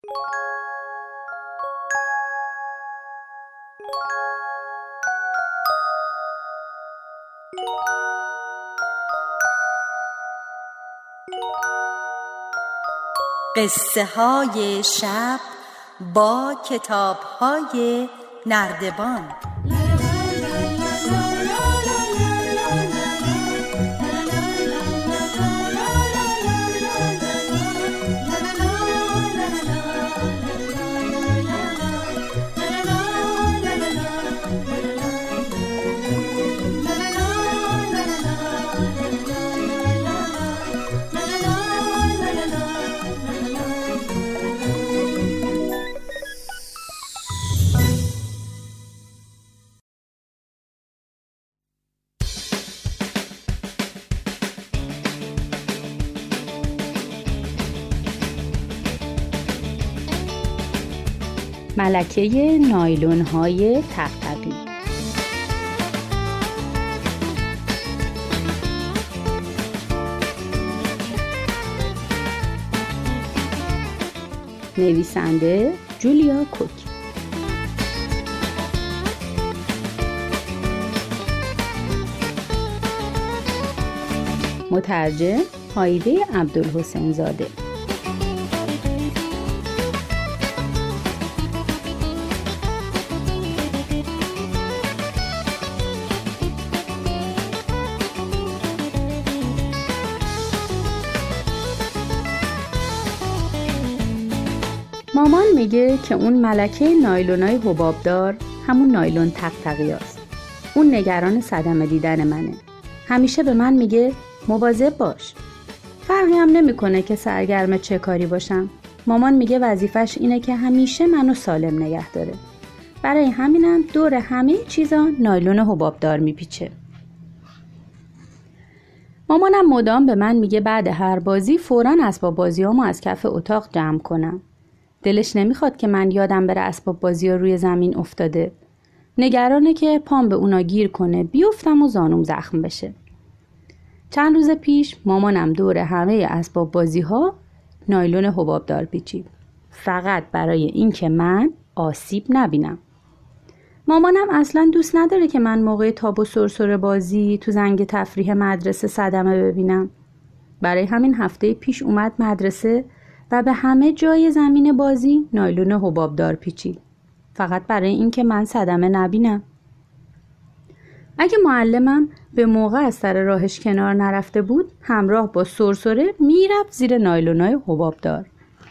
قصه های شب با کتاب های نردبان. ملکه نایلون‌های تق‌طقی. نویسنده جولیا کوک. مترجم هایده عبدالحسین زاده. مامان میگه که اون ملکه نایلونای حبابدار همون نایلون تق‌طقی‌هاست. اون نگران صدمه دیدن منه. همیشه به من میگه مواظب باش. فرقی هم نمیکنه که سرگرم چه کاری باشم. مامان میگه وظیفش اینه که همیشه منو سالم نگه داره. برای همینم دور همه چیزا نایلون حبابدار میپیچه. مامانم مدام به من میگه بعد هر بازی فوراً اسباب بازیامو از کف اتاق جمع کنم. دلش نمیخواد که من یادم بره اسباب بازی‌ها روی زمین افتاده. نگرانه که پام به اونا گیر کنه، بیفتم و زانوم زخم بشه. چند روز پیش مامانم دور همه اسباب بازی‌ها نایلون حبابدار پیچید. فقط برای این که من آسیب نبینم. مامانم اصلاً دوست نداره که من موقع تاب و سرسره بازی تو زنگ تفریح مدرسه صدمه ببینم. برای همین هفته پیش اومد مدرسه و به همه جای زمین بازی نایلون حبابدار پیچید. فقط برای این که من صدمه نبینم. اگه معلمم به موقع از سر راهش کنار نرفته بود، همراه با سرسره میرفت زیر نایلونای حبابدار.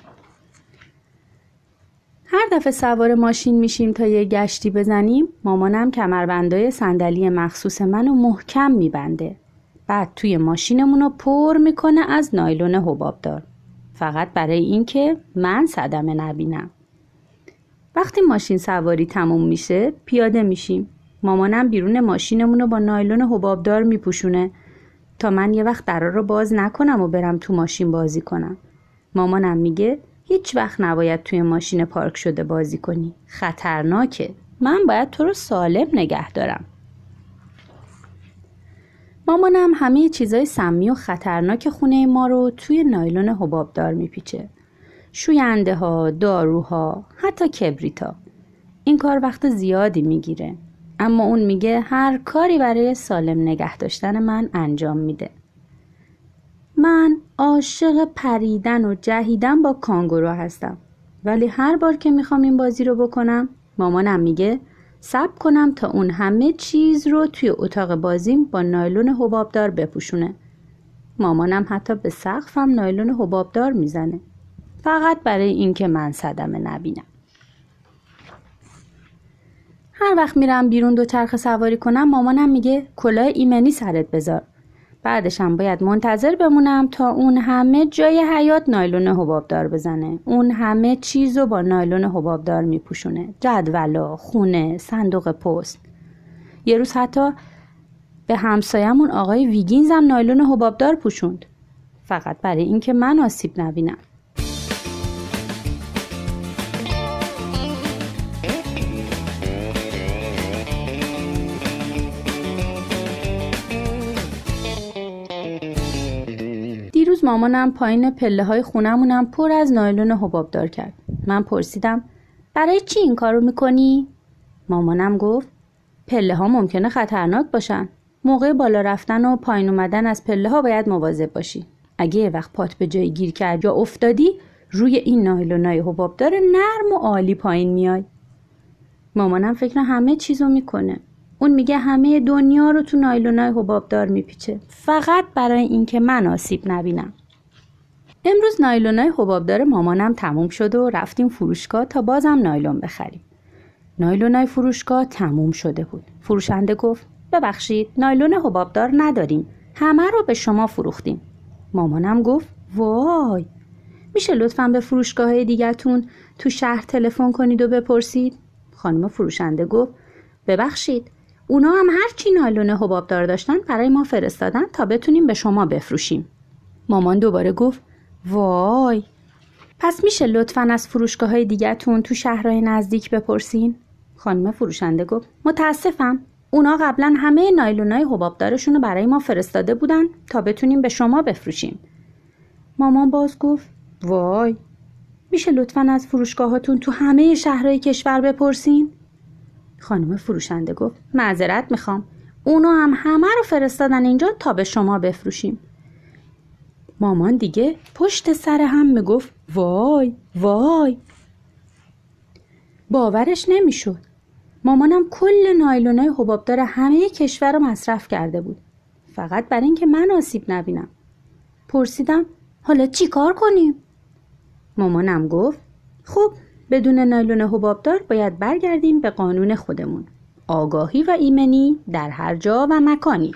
هر دفعه سوار ماشین میشیم تا یه گشتی بزنیم، مامانم کمربندای صندلی مخصوص منو محکم میبنده. بعد توی ماشینمونو پر میکنه از نایلون حبابدار. فقط برای این که من صدمه نبینم. وقتی ماشین سواری تموم میشه پیاده میشیم. مامانم بیرون ماشینمونو با نایلون حبابدار میپوشونه تا من یه وقت درا رو باز نکنم و برم تو ماشین بازی کنم. مامانم میگه هیچ وقت نباید توی ماشین پارک شده بازی کنی. خطرناکه. من باید تو رو سالم نگه دارم. مامانم همه چیزای سمی و خطرناک خونه ما رو توی نایلون حبابدار میپیچه. شوینده ها، داروها، حتی کبریتا. این کار وقت زیادی میگیره. اما اون میگه هر کاری برای سالم نگه داشتن من انجام میده. من عاشق پریدن و جهیدن با کانگورو هستم. ولی هر بار که میخوام این بازی رو بکنم، مامانم میگه صبر کنم تا اون همه چیز رو توی اتاق بازیم با نایلون حبابدار بپوشونه. مامانم حتی به سقفم نایلون حبابدار میزنه. فقط برای این که من صدمه نبینم. هر وقت میرم بیرون دوچرخه سواری کنم، مامانم میگه کلاه ایمنی سرت بذار. بعدش هم باید منتظر بمونم تا اون همه جای حیاط نایلون حبابدار بزنه. اون همه چیزو با نایلون حبابدار میپوشونه. جدولا، خونه، صندوق پست. یه روز حتی به همسایمون آقای ویگینز هم نایلون حبابدار پوشوند. فقط برای این که من آسیب نبینم. مامانم پایین پله‌های خونمونم پر از نایلون حبابدار کرد. من پرسیدم برای چی این کارو میکنی؟ مامانم گفت پله‌ها ممکنه خطرناک باشن. موقع بالا رفتن و پایین اومدن از پله‌ها باید مواظب باشی. اگه یه وقت پات به جای گیر کرد یا افتادی، روی این نایلونای حبابدار نرم و عالی پایین میای. مامانم فکر همه چیزو میکنه. اون میگه همه دنیا رو تو نایلونای حبابدار میپیچه، فقط برای اینکه من آسیب نبینم. امروز نایلونای حبابدار مامانم تموم شده و رفتیم فروشگاه تا بازم نایلون بخریم. نایلونای فروشگاه تموم شده بود. فروشنده گفت ببخشید نایلون حبابدار نداریم، همه رو به شما فروختیم. مامانم گفت وای، میشه لطفاً به فروشگاه‌های دیگه‌تون تو شهر تلفن کنید و بپرسید؟ خانم فروشنده گفت ببخشید اونا هم هر چی نایلون حبابدار داشتن برای ما فرستادن تا بتونیم به شما بفروشیم. مامان دوباره گفت وای، پس میشه لطفاً از فروشگاه‌های دیگه‌تون تو شهرهای نزدیک بپرسین؟ خانم فروشنده گفت متاسفم، اونا قبلا همه نایلونای حبابدارشون رو برای ما فرستاده بودن تا بتونیم به شما بفروشیم. مامان باز گفت وای، میشه لطفاً از فروشگاهاتون تو همه شهرهای کشور بپرسین؟ خانم فروشنده گفت معذرت میخوام، اونا هم همه رو فرستادن اینجا تا به شما بفروشیم. مامان دیگه پشت سر هم میگفت وای وای. باورش نمیشد. مامانم کل نایلونای حبابدار همه کشور رو مصرف کرده بود، فقط برای اینکه من آسیب نبینم. پرسیدم حالا چی کار کنیم؟ مامانم گفت خب بدون نایلون حبابدار باید برگردیم به قانون خودمون، آگاهی و ایمنی در هر جا و مکانی.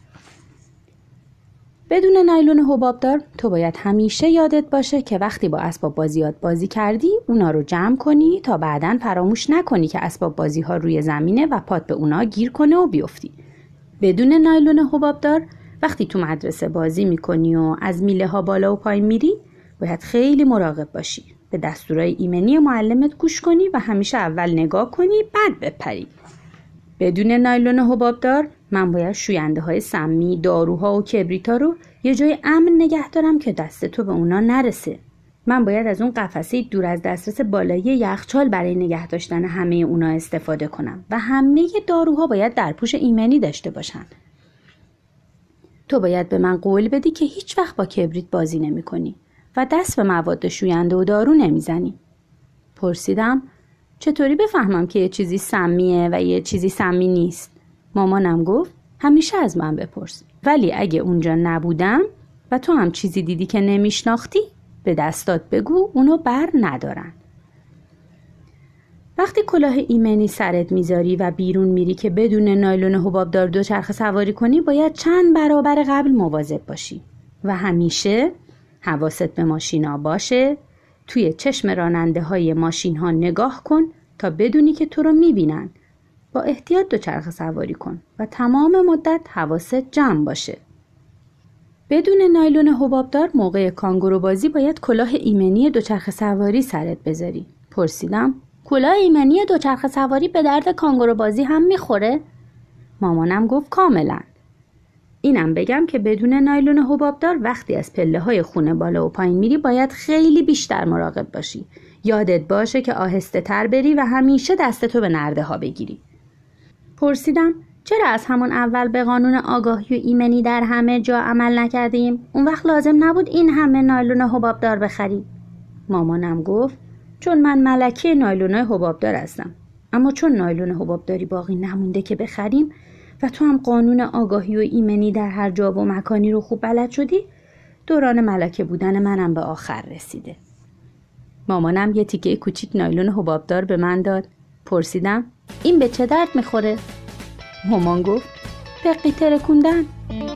بدون نایلون حبابدار تو باید همیشه یادت باشه که وقتی با اسباب بازیات بازی کردی اونا رو جمع کنی تا بعداً فراموش نکنی که اسباب بازی ها روی زمینه و پات به اونا گیر کنه و بیفتی. بدون نایلون حبابدار وقتی تو مدرسه بازی میکنی و از میله ها بالا و پایین میری باید خیلی مراقب باشی، به دستورای ایمنی معلمت گوش کنی و همیشه اول نگاه کنی بعد بپری. بدون نایلون حبابدار من باید شوینده های سمی، داروها و کبریتا رو یه جای امن نگه دارم که دست تو به اونا نرسه. من باید از اون قفسه دور از دسترس بالایی یخچال برای نگه داشتن همه اونا استفاده کنم و همه داروها باید درپوش ایمنی داشته باشن. تو باید به من قول بدی که هیچ وقت با کبریت بازی نمی کنی و دست به مواد شوینده و دارو نمیزنی. پرسیدم چطوری بفهمم که یه چیزی سمیه و یه چیزی سمی نیست؟ مامانم گفت همیشه از من بپرس، ولی اگه اونجا نبودم و تو هم چیزی دیدی که نمیشناختی به دستات بگو اونو بر ندارن. وقتی کلاه ایمنی سرت میذاری و بیرون میری که بدون نایلون حبابدار دوچرخه سواری کنی باید چند برابر قبل مواظب باشی و همیشه حواست به ماشینا باشه. توی چشم راننده های ماشین ها نگاه کن تا بدونی که تو رو میبینن. با احتیاط دوچرخه سواری کن و تمام مدت حواست جمع باشه. بدون نایلون حبابدار موقع کانگورو بازی باید کلاه ایمنی دوچرخه سواری سرت بذاری. پرسیدم کلاه ایمنی دوچرخه سواری به درد کانگورو بازی هم میخوره؟ مامانم گفت کاملا. اینم بگم که بدون نایلون حبابدار وقتی از پله‌های خونه بالا و پایین میری باید خیلی بیشتر مراقب باشی. یادت باشه که آهسته تر بری و همیشه دستتو به نرده ها بگیری. پرسیدم چرا از همون اول به قانون آگاهی و ایمنی در همه جا عمل نکردیم؟ اون وقت لازم نبود این همه نایلون حبابدار بخری. مامانم گفت چون من ملکه نایلونای حبابدار هستم، اما چون نایلون حبابداری باقی نمونده که بخریم و تو هم قانون آگاهی و ایمنی در هر جا و مکانی رو خوب بلد شدی، دوران ملکه بودن منم به آخر رسیده. مامانم یه تیکه کوچیک نایلون حبابدار به من داد. پرسیدم این به چه درد میخوره؟ مامان گفت پقی ترکوندن.